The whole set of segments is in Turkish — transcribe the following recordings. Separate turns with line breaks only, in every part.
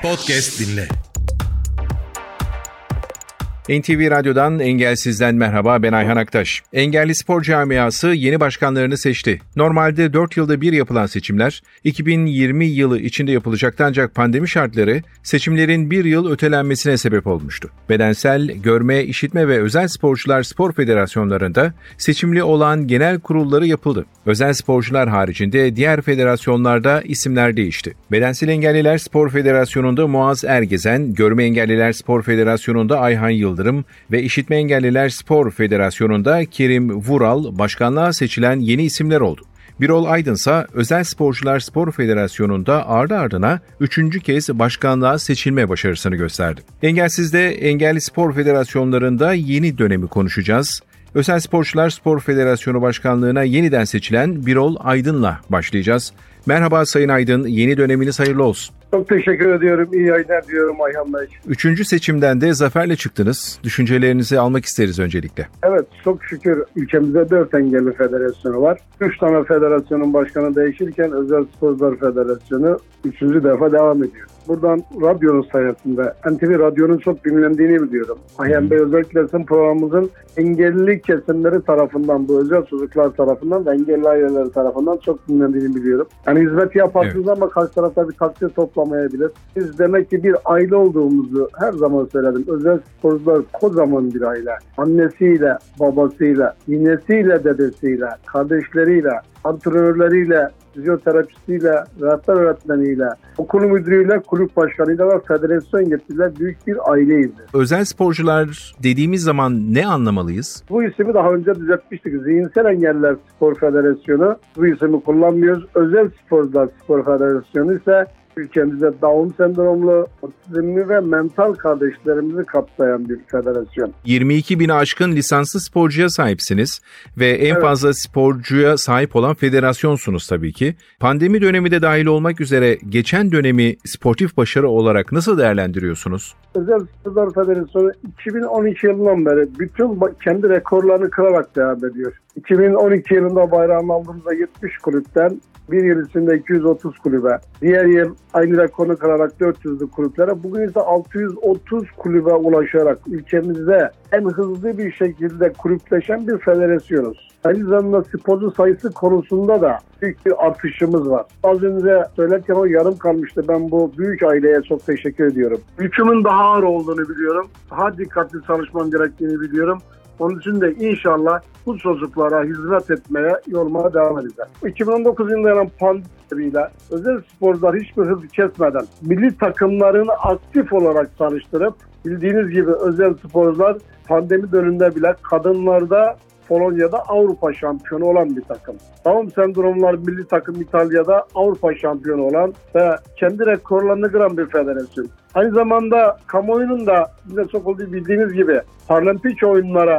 Podcast dinle.
NTV Radyo'dan Engelsiz'den merhaba, ben Ayhan Aktaş. Engelli Spor Camiası yeni başkanlarını seçti. Normalde 4 yılda bir yapılan seçimler 2020 yılı içinde yapılacaktı, ancak pandemi şartları seçimlerin bir yıl ötelenmesine sebep olmuştu. Bedensel, görme, işitme ve özel sporcular spor federasyonlarında seçimli olan genel kurulları yapıldı. Özel sporcular haricinde diğer federasyonlarda isimler değişti. Bedensel Engelliler Spor Federasyonu'nda Muaz Ergezen, Görme Engelliler Spor Federasyonu'nda Ayhan Yıldırım ve İşitme Engelliler Spor Federasyonu'nda Kerim Vural başkanlığa seçilen yeni isimler oldu. Birol Aydın ise Özel Sporcular Spor Federasyonu'nda ardı ardına 3. kez başkanlığa seçilme başarısını gösterdi. Engelsiz'de Engelli Spor Federasyonlarında yeni dönemi konuşacağız. Özel Sporcular Spor Federasyonu Başkanlığı'na yeniden seçilen Birol Aydın'la başlayacağız. Merhaba Sayın Aydın, yeni döneminiz hayırlı olsun.
Çok teşekkür ediyorum. İyi yayınlar diyorum Ayhan Bey.
3. seçimden de zaferle çıktınız. Düşüncelerinizi almak isteriz öncelikle.
Evet, çok şükür ülkemizde 4 engelli federasyonu var. 3 tane federasyonun başkanı değişirken Özel Sporcular Federasyonu 3. defa devam ediyor. Buradan radyonun sayesinde, NTV Radyo'nun çok dinlendiğini biliyorum. Ayhan Bey, özellikle sizin programımızın engelli kesimleri tarafından, bu özel çocuklar tarafından ve engelli aileleri tarafından çok dinlendiğini biliyorum. Yani hizmet yaparsınız ama karşı tarafta bir takdir toplamayabilir. Biz demek ki bir aile olduğumuzu her zaman söyledim. Özel sporcular kocaman bir aile. Annesiyle, babasıyla, ninesiyle, dedesiyle, kardeşleriyle, antrenörleriyle, fizyoterapistiyle, rehber öğretmeniyle, okul müdürüyle, kulüp başkanıyla ve federasyon yetkililer büyük bir aileyiz.
Özel sporcular dediğimiz zaman ne anlamalıyız?
Bu ismi daha önce düzeltmiştik. Zihinsel Engelliler Spor Federasyonu, bu ismi kullanmıyoruz. Özel Sporcular Spor Federasyonu ise ülkemizde Down sendromlu, otizmli ve mental kardeşlerimizi kapsayan bir federasyon.
22 bini aşkın lisanslı sporcuya sahipsiniz ve en fazla sporcuya sahip olan federasyonsunuz tabii ki. Pandemi dönemi de dahil olmak üzere geçen dönemi sportif başarı olarak nasıl değerlendiriyorsunuz?
Özel Sporcular Federasyonu 2012 yılından beri bütün kendi rekorlarını kırarak devam ediyor. 2012 yılında bayrağını aldığımızda 70 kulüpten bir yıl içinde 230 kulübe, diğer yıl aynı rekoru kırarak 400'lü kulüplere, bugün ise 630 kulübe ulaşarak ülkemizde en hızlı bir şekilde kulüpleşen bir federasyonuz. Aynı zamanda sporcu sayısı konusunda da büyük bir artışımız var. Az önce söylerken o yarım kalmıştı. Ben bu büyük aileye çok teşekkür ediyorum. Yükümün daha ağır olduğunu biliyorum. Daha dikkatli çalışmam gerektiğini biliyorum. Onun için de inşallah bu çocuklara hizmet etmeye, yolmaya devam edeceğiz. 2019 yılında gelen pandemiyle özel sporcular hiçbir hız kesmeden milli takımlarını aktif olarak çalıştırıp, bildiğiniz gibi özel sporcular pandemi döneminde bile kadınlarda Polonya'da Avrupa şampiyonu olan bir takım. Down sendromlar milli takım İtalya'da Avrupa şampiyonu olan ve kendi rekorlarını kıran bir federasyon. Aynı zamanda kamuoyunun da bize çok olduğu bildiğiniz gibi Paralimpik oyunlara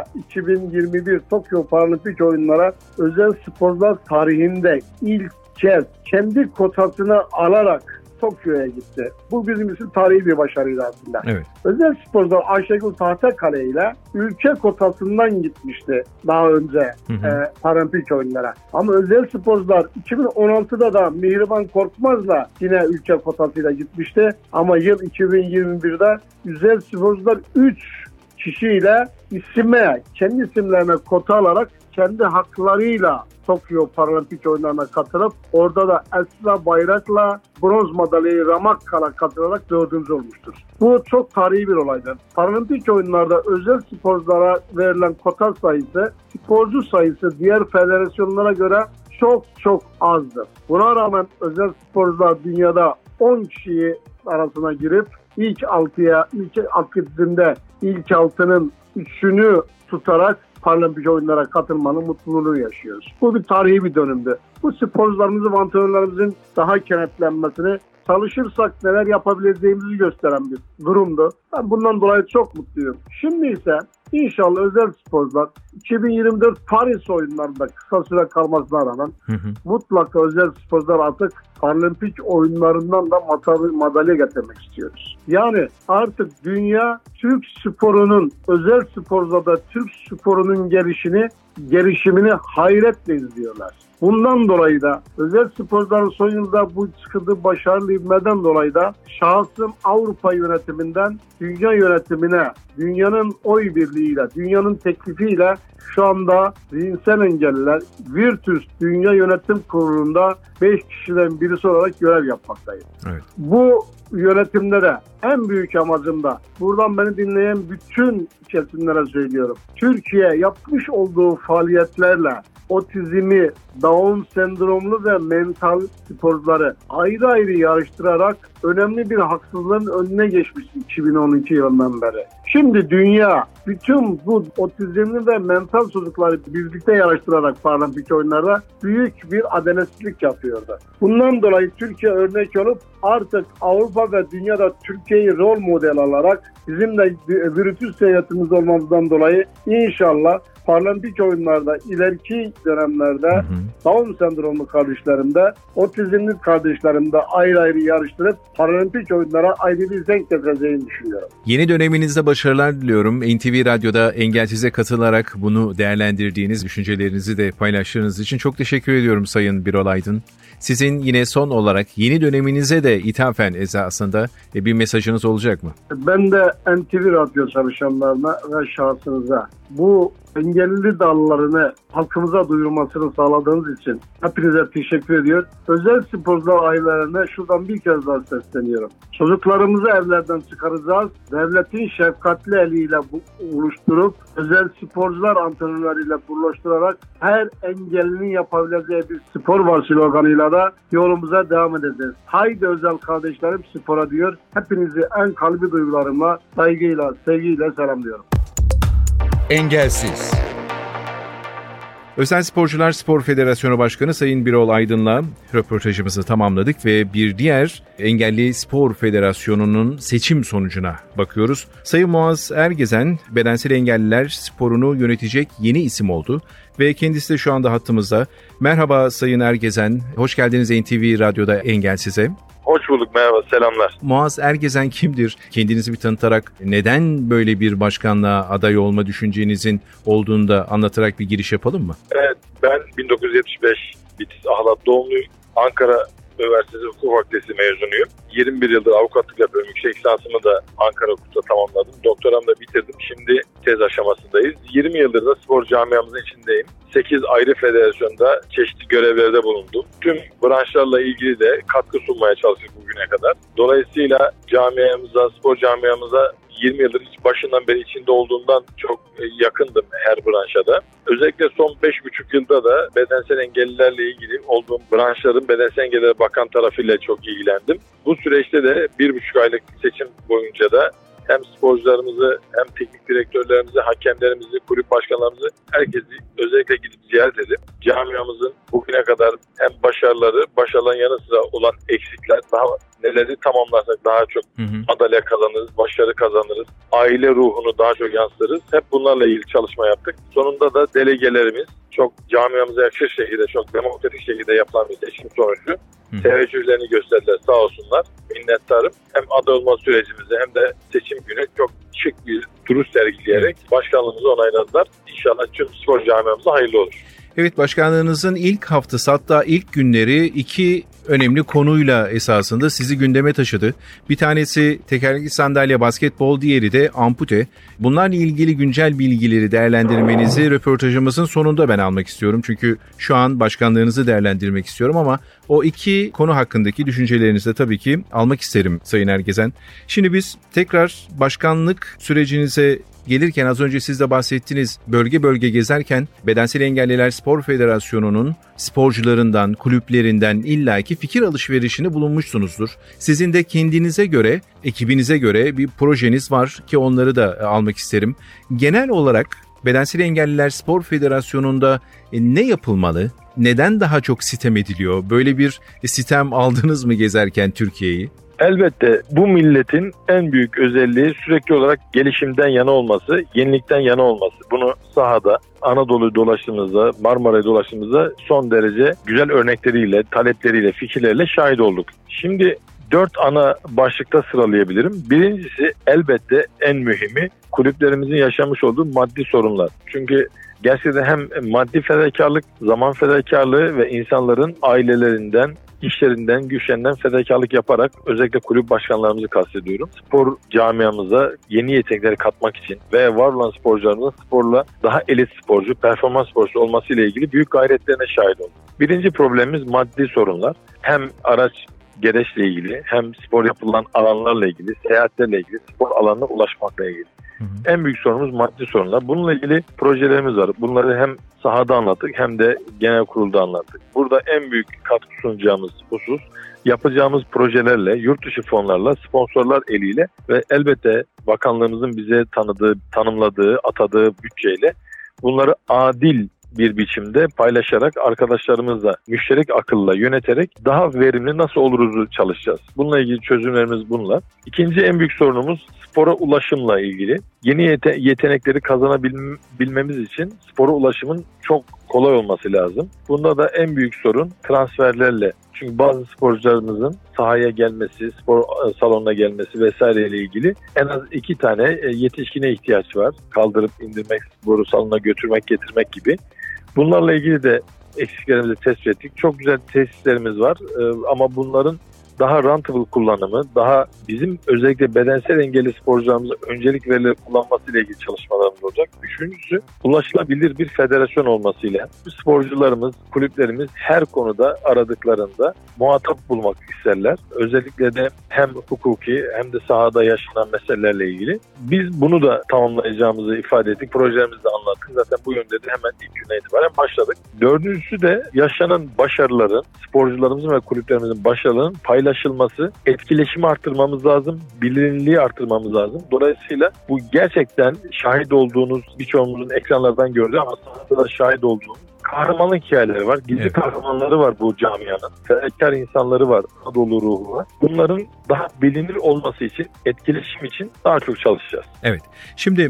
2021 Tokyo Paralimpik oyunlara özel sporcular tarihinde ilk kez kendi kotasını alarak Tokyo'ya gitti. Bu bizim için tarihi bir başarıydı aslında. Evet. Özel sporcular Ayşegül Tahtakale ile ülke kotasından gitmişti daha önce Paralimpik oyunlara. Ama özel sporcular 2016'da da Mihriban Korkmaz'la yine ülke kotasıyla gitmişti. Ama yıl 2021'de özel sporcular 3 kişiyle kendi isimlerine kota alarak kendi haklarıyla Tokyo Paralimpik oyunlarına katılıp orada da Esra Bayrak'la bronz madalyayı Ramakkala katılarak 4. olmuştur. Bu çok tarihi bir olaydır. Paralimpik oyunlarda özel sporculara verilen kota sayısı, sporcu sayısı diğer federasyonlara göre çok azdır. Buna rağmen özel sporcular dünyada 10 kişiyi arasına girip ilk 6'da ilk 6'nın 3'ünü tutarak Paralimpik oyunlara katılmanın mutluluğunu yaşıyoruz. Bu bir tarihi bir dönemdi. Bu sporcularımızın, antrenörlerimizin daha kenetlenmesini, çalışırsak neler yapabileceğimizi gösteren bir durumdu. Ben bundan dolayı çok mutluyum. Şimdi ise İnşallah özel sporcular 2024 Paris oyunlarında kısa süre kalmasına rağmen mutlaka özel sporcular artık Paralimpik oyunlarından da madalya getirmek istiyoruz. Yani artık dünya Türk sporunun, özel sporcularda Türk sporunun gelişimini hayretle izliyorlar. Bundan dolayı da özel sporcuların son yılda bu çıktığı başarılı ivmeden dolayı da şahsım Avrupa yönetiminden dünya yönetimine, dünyanın oy birliğiyle, dünyanın teklifiyle şu anda zihinsel engelliler Virtus Dünya Yönetim Kurulu'nda 5 kişiden birisi olarak görev yapmaktayım.
Evet.
Bu yönetimde de en büyük amacım da buradan beni dinleyen bütün kesimlere söylüyorum. Türkiye yapmış olduğu faaliyetlerle otizmi, Down sendromlu ve mental sporcuları ayrı ayrı yarıştırarak önemli bir haksızlığın önüne geçmiş 2012 yılından beri. Şimdi dünya bütün bu otizmli ve mental çocukları birlikte yarıştırarak paralimpik oyunlarda büyük bir adaletsizlik yapıyordu. Bundan dolayı Türkiye örnek olup artık Avrupa ve dünyada Türkiye'yi rol model alarak bizim de virüs seyahatimiz olmamızdan dolayı inşallah paralimpik oyunlarda ileriki dönemlerde Down sendromlu kardeşlerimde, otizmli kardeşlerimde ayrı ayrı yarıştırıp paralimpik oyunlara ayrı bir zenk getireceğini düşünüyorum.
Yeni döneminizde başarılar diliyorum. NTV Radyo'da Engelsize katılarak bunu değerlendirdiğiniz, düşüncelerinizi de paylaştığınız için çok teşekkür ediyorum Sayın Birol Aydın. Sizin yine son olarak yeni döneminize de ithafen esasında bir mesajınız olacak mı?
Ben de NTV Radyo çalışanlarına ve şahsınıza bu engelli dallarını halkımıza duyurmasını sağladığınız için hepinize teşekkür ediyor. Özel sporcular ailelerine şuradan bir kez daha sesleniyorum. Çocuklarımızı evlerden çıkaracağız. Devletin şefkatli eliyle buluşturup özel sporcular antrenörleriyle birleştirerek her engellinin yapabileceği bir spor var sloganıyla da yolumuza devam edeceğiz. Haydi özel kardeşlerim spora diyor. Hepinizi en kalbi duygularımla, saygıyla, sevgiyle selamlıyorum.
Engelsiz.
Özel Sporcular Spor Federasyonu Başkanı Sayın Birol Aydın'la röportajımızı tamamladık ve bir diğer Engelli Spor Federasyonu'nun seçim sonucuna bakıyoruz. Sayın Muaz Ergezen, bedensel engelliler sporunu yönetecek yeni isim oldu ve kendisi de şu anda hattımızda. Merhaba Sayın Ergezen, hoş geldiniz NTV Radyo'da Engelsiz'e.
Hoş bulduk, merhaba, selamlar.
Muaz Ergezen kimdir? Kendinizi bir tanıtarak neden böyle bir başkanlığa aday olma düşüncenizin olduğunu da anlatarak bir giriş yapalım mı?
Evet, ben 1975 Bitlis Ahlat doğumluyum. Ankara Üniversitesi Hukuk Fakültesi mezunuyum. 21 yıldır avukatlık yapıyorum. Yüksek lisansımı da Ankara Hukuk'ta tamamladım. Doktoramı da bitirdim. Şimdi tez aşamasındayız. 20 yıldır da spor camiamızın içindeyim. 8 ayrı federasyonda çeşitli görevlerde bulundum. Tüm branşlarla ilgili de katkı sunmaya çalıştık bugüne kadar. Dolayısıyla camiamıza, spor camiamıza 20 yıldır başından beri içinde olduğumdan çok yakındım her branşa da. Özellikle son 5,5 yılda da bedensel engellilerle ilgili olduğum branşların Bedensel Engelliler Bakan tarafıyla çok ilgilendim. Bu süreçte de 1,5 aylık seçim boyunca da hem sporcularımızı hem teknik direktörlerimizi, hakemlerimizi, kulüp başkanlarımızı herkesi özellikle gidip ziyaret edip camiamızın bugüne kadar hem başarıların yanı sıra olan eksikler daha neleri tamamlarsak daha çok madalya kazanırız, başarı kazanırız, aile ruhunu daha çok yansıtırız. Hep bunlarla ilgili çalışma yaptık. Sonunda da delegelerimiz çok camiamıza yakışır şekilde, çok demokratik şekilde yapılan bir seçim sonucu teveccühlerini gösterdiler, sağ olsunlar. Minnettarım. Hem aday olma sürecimizi hem de seçim günü çok şık bir duruş sergileyerek başkanlığımızı onayladılar. İnşallah tüm spor camiamıza hayırlı olur.
Evet, başkanlığınızın ilk haftası, hatta ilk günleri iki önemli konuyla esasında sizi gündeme taşıdı. Bir tanesi tekerlekli sandalye, basketbol, diğeri de ampute. Bunlarla ilgili güncel bilgileri değerlendirmenizi röportajımızın sonunda ben almak istiyorum. Çünkü şu an başkanlığınızı değerlendirmek istiyorum ama o iki konu hakkındaki düşüncelerinizi de tabii ki almak isterim Sayın Ergezen. Şimdi biz tekrar başkanlık sürecinize gelirken az önce siz de bahsettiniz, bölge bölge gezerken Bedensel Engelliler Spor Federasyonu'nun sporcularından, kulüplerinden illaki fikir alışverişini bulunmuşsunuzdur. Sizin de kendinize göre, ekibinize göre bir projeniz var ki onları da almak isterim. Genel olarak Bedensel Engelliler Spor Federasyonu'nda ne yapılmalı? Neden daha çok sitem ediliyor? Böyle bir sitem aldınız mı gezerken Türkiye'yi?
Elbette bu milletin en büyük özelliği sürekli olarak gelişimden yana olması, yenilikten yana olması. Bunu sahada, Anadolu'yu dolaştığımızda, Marmara'yı dolaştığımızda son derece güzel örnekleriyle, talepleriyle, fikirleriyle şahit olduk. Şimdi 4 ana başlıkta sıralayabilirim. Birincisi elbette en mühimi kulüplerimizin yaşamış olduğu maddi sorunlar. Çünkü gerçekten hem maddi fedakarlık, zaman fedakarlığı ve insanların ailelerinden, işlerinden, güçlerinden fedakarlık yaparak özellikle kulüp başkanlarımızı kastediyorum. Spor camiamıza yeni yetenekleri katmak için ve var olan sporcularımızın sporla daha elit sporcu, performans sporcusu olmasıyla ilgili büyük gayretlerine şahit olduk. Birinci problemimiz maddi sorunlar. Hem araç gereçle ilgili, hem spor yapılan alanlarla ilgili, seyahatlerle ilgili, spor alanına ulaşmakla ilgili. En büyük sorunumuz maddi sorunlar. Bununla ilgili projelerimiz var. Bunları hem sahada anlattık hem de genel kurulda anlattık. Burada en büyük katkı sunacağımız husus yapacağımız projelerle, yurt dışı fonlarla, sponsorlar eliyle ve elbette bakanlığımızın bize tanımladığı, atadığı bütçeyle bunları adil bir biçimde paylaşarak arkadaşlarımızla müşterek akılla yöneterek daha verimli nasıl oluruz çalışacağız. Bununla ilgili çözümlerimiz bunlar. İkinci en büyük sorunumuz spora ulaşımla ilgili. Yeni yetenekleri kazanabilmemiz için spora ulaşımın çok kolay olması lazım. Bunda da en büyük sorun transferlerle. Çünkü bazı sporcularımızın sahaya gelmesi, spor salonuna gelmesi vesaireyle ilgili en az 2 tane yetişkine ihtiyaç var. Kaldırıp indirmek, sporu salonuna götürmek, getirmek gibi. Bunlarla ilgili de eksiklerimizi tespit ettik. Çok güzel tesislerimiz var ama bunların daha rentable kullanımı, daha bizim özellikle bedensel engelli sporcularımıza öncelik verilerek kullanmasıyla ilgili çalışmalarımız olacak. Üçüncüsü, ulaşılabilir bir federasyon olmasıyla sporcularımız, kulüplerimiz her konuda aradıklarında muhatap bulmak isterler. Özellikle de hem hukuki hem de sahada yaşanan meselelerle ilgili. Biz bunu da tamamlayacağımızı ifade ettik. Projelerimizde anlattık. Zaten bu yönde de hemen ilk günden itibaren başladık. Dördüncüsü de yaşanan başarıların, sporcularımızın ve kulüplerimizin başarılarının paylaşılması, etkileşimi arttırmamız lazım, bilinirliği arttırmamız lazım. Dolayısıyla bu gerçekten şahit olduğunuz, birçoğumuzun ekranlardan gördüğü ama sahada da şahit olduğumuz kahramanlık hikayeleri var. Gizli kahramanları var bu camianın. Fedakar insanları var. Anadolu ruhu var. Bunların daha bilinir olması için, etkileşim için daha çok çalışacağız.
Evet. Şimdi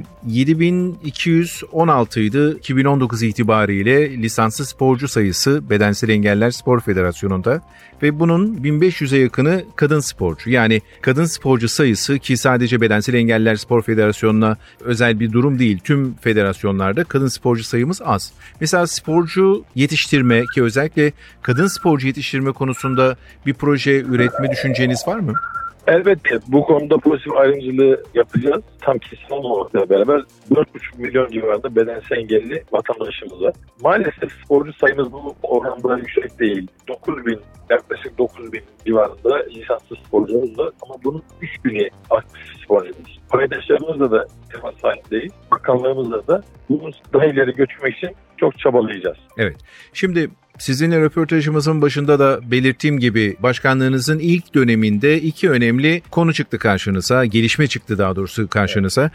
7216 idi 2019 itibariyle lisanslı sporcu sayısı Bedensel Engeller Spor Federasyonu'nda ve bunun 1500'e yakını kadın sporcu. Yani kadın sporcu sayısı ki sadece Bedensel Engeller Spor Federasyonu'na özel bir durum değil. Tüm federasyonlarda kadın sporcu sayımız az. Mesela sporcu yetiştirme ki özellikle kadın sporcu yetiştirme konusunda bir proje üretme düşünceniz var mı?
Elbette bu konuda pozitif ayrımcılığı yapacağız. Tam kesin olmamakla beraber 4,5 milyon civarında bedensel engelli vatandaşımız var. Maalesef sporcu sayımız bu oranda yüksek değil. Yaklaşık 9.000 civarında lisanslı sporcumuz var ama bunun 3.000'i aktif sporcumuz. Paydaşlarımızla da temas halindeyiz. Bakanlığımızla da bunu daha ileri götürmek için çok çabalayacağız.
Evet. Şimdi sizinle röportajımızın başında da belirttiğim gibi başkanlığınızın ilk döneminde 2 önemli konu çıktı karşınıza, gelişme çıktı daha doğrusu karşınıza.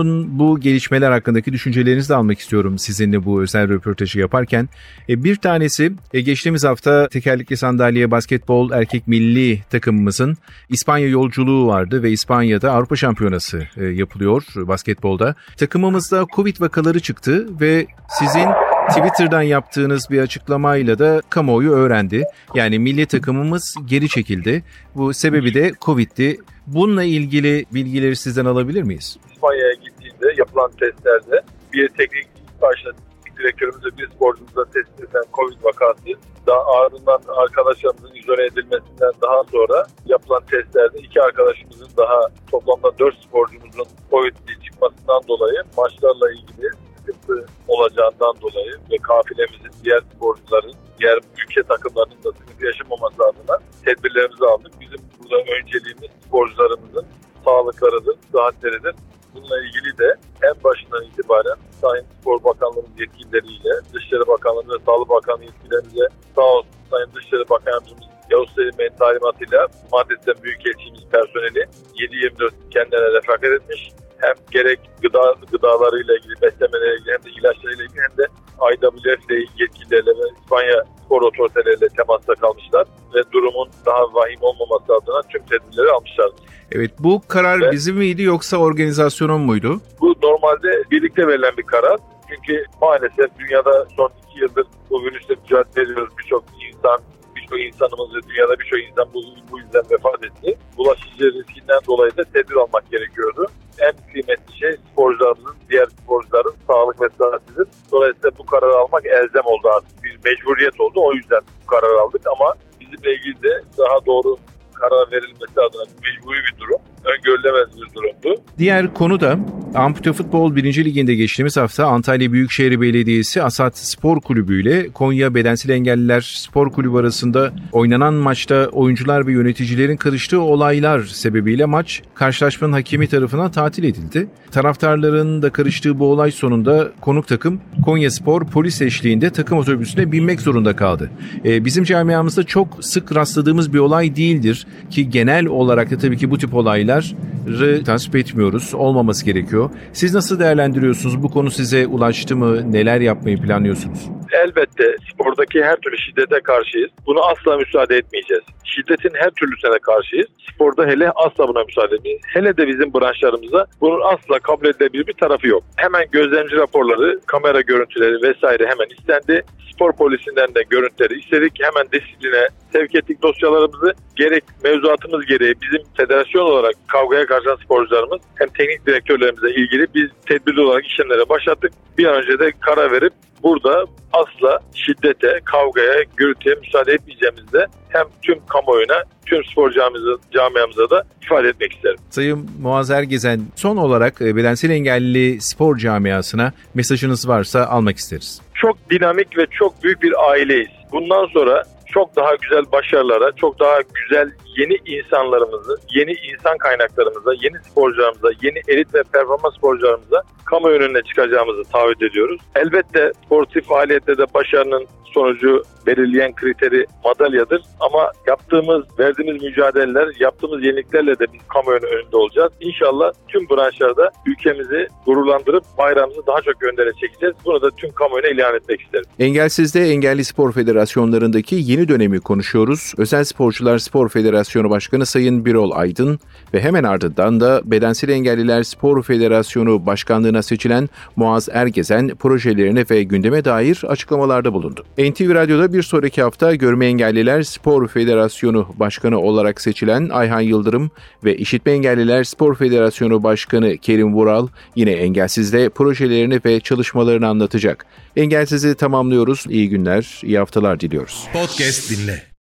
Bu gelişmeler hakkındaki düşüncelerinizi de almak istiyorum sizinle bu özel röportajı yaparken. Bir tanesi geçtiğimiz hafta tekerlekli sandalye basketbol erkek milli takımımızın İspanya yolculuğu vardı ve İspanya'da Avrupa Şampiyonası yapılıyor basketbolda. Takımımızda Covid vakaları çıktı ve sizin Twitter'dan yaptığınız bir açıklamayla da kamuoyu öğrendi. Yani milli takımımız geri çekildi. Bu sebebi de Covid'ti. Bununla ilgili bilgileri sizden alabilir miyiz?
İspanya'ya gittiğinde yapılan testlerde bir teknik başta direktörümüzle bir sporcumuzda tespit edilen Covid vakası daha ardından arkadaşlarımızın izole edilmesinden daha sonra yapılan testlerde 2 arkadaşımızın daha toplamda 4 sporcumuzun Covid'li çıkmasından dolayı maçlarla ilgili sıkıntı olacağından dolayı ve kafilemizin diğer sporcuların, diğer ülke takımlarının da sıkıntı yaşamaması adına tedbirlerimizi aldık. Bizim burada önceliğimiz sporcularımızın sağlıklarıdır, sıhhatleridir. Bununla ilgili de en başından itibaren Sayın Spor Bakanlığımız yetkilileriyle, Dışişleri Bakanlığı ve Sağlık Bakanlığı yetkililerimize sağ olsun Sayın Dışişleri Bakanlığımız Yavuz Selim Bey'in talimatıyla Madrid'den Büyükelçiliğimiz personeli 7/24 kendilerine refakat etmiş. Hem gerek gıdalarıyla ilgili, beslemeleriyle ilgili hem de ilaçlarıyla ilgili hem de IWF ile yetkililerle ve İspanya spor otoriteleriyle temasta kalmışlar ve durumun daha vahim olmaması adına tüm tedbirleri almışlardı.
Evet, bu karar bizim miydi yoksa organizasyonun muydu?
Bu normalde birlikte verilen bir karar. Çünkü maalesef dünyada son 2 yıldır bu virüsle mücadele ediyoruz. Birçok insan, birçok insanımız ve dünyada birçok insan bu yüzden vefat etti. Bulaşıcı riskinden dolayı da tedbir almak gerekiyordu. En kıymetli şey sporcularımızın, diğer sporcuların sağlık ve sıhhatidir. Dolayısıyla bu kararı almak elzem oldu artık. Bir mecburiyet oldu. O yüzden bu kararı aldık ama bizimle ilgili de daha doğru karar verilmesi adına mecburi bir durum. Öngörülemez bir durumdu.
Diğer konu da Ampute Futbol 1. Liginde geçtiğimiz hafta Antalya Büyükşehir Belediyesi Asat Spor Kulübü ile Konya Bedensel Engelliler Spor Kulübü arasında oynanan maçta oyuncular ve yöneticilerin karıştığı olaylar sebebiyle maç karşılaşmanın hakemi tarafından tatil edildi. Taraftarların da karıştığı bu olay sonunda konuk takım Konyaspor polis eşliğinde takım otobüsüne binmek zorunda kaldı. Bizim camiamızda çok sık rastladığımız bir olay değildir ki genel olarak da tabii ki bu tip olayları tasvip etmiyoruz. Olmaması gerekiyor. Siz nasıl değerlendiriyorsunuz? Bu konu size ulaştı mı? Neler yapmayı planlıyorsunuz?
Elbette spordaki her türlü şiddete karşıyız. Buna asla müsaade etmeyeceğiz. Şiddetin her türlüsüne karşıyız. Sporda hele asla buna müsaade etmeyiz. Hele de bizim branşlarımızda bunun asla kabul edilebilir bir tarafı yok. Hemen gözlemci raporları, kamera görüntüleri vesaire hemen istendi. Spor polisinden de görüntüleri istedik. Hemen disipline sevk ettik dosyalarımızı. Gerek mevzuatımız gereği bizim federasyon olarak kavgaya karşılayan sporcularımız hem teknik direktörlerimize ilgili biz tedbirli olarak işlemlere başlattık. Bir an önce de karar verip burada asla şiddete, kavgaya, gürültüye müsaade etmeyeceğimizde hem tüm kamuoyuna, tüm spor camiamıza da ifade etmek isterim.
Sayın Muaz Ergezen, son olarak bedensel engelli spor camiasına mesajınız varsa almak isteriz.
Çok dinamik ve çok büyük bir aileyiz. Bundan sonra çok daha güzel başarılara, çok daha güzel yeni insanlarımızı, yeni insan kaynaklarımıza, yeni sporcularımıza, yeni elit ve performans sporcularımıza kamuoyu önüne çıkacağımızı taahhüt ediyoruz. Elbette sportif faaliyette de başarının sonucu belirleyen kriteri madalyadır. Ama verdiğimiz mücadeleler, yaptığımız yeniliklerle de biz kamuoyunun önünde olacağız. İnşallah tüm branşlarda ülkemizi gururlandırıp bayrağımızı daha çok öndere çekeceğiz. Bunu da tüm kamuoyuna ilan etmek isterim.
Engelsiz'de Engelli Spor Federasyonlarındaki yeni dönemi konuşuyoruz. Özel Sporcular Spor Federasyonu Başkanı Sayın Birol Aydın ve hemen ardından da Bedensel Engelliler Spor Federasyonu Başkanlığına seçilen Muaz Ergezen projelerine ve gündeme dair açıklamalarda bulundu. NTV Radyo'da bir sonraki hafta Görme Engelliler Spor Federasyonu Başkanı olarak seçilen Ayhan Yıldırım ve İşitme Engelliler Spor Federasyonu Başkanı Kerim Vural yine Engelsiz'de projelerini ve çalışmalarını anlatacak. Engelsiz'i tamamlıyoruz. İyi günler, iyi haftalar diliyoruz.
Podcast dinle.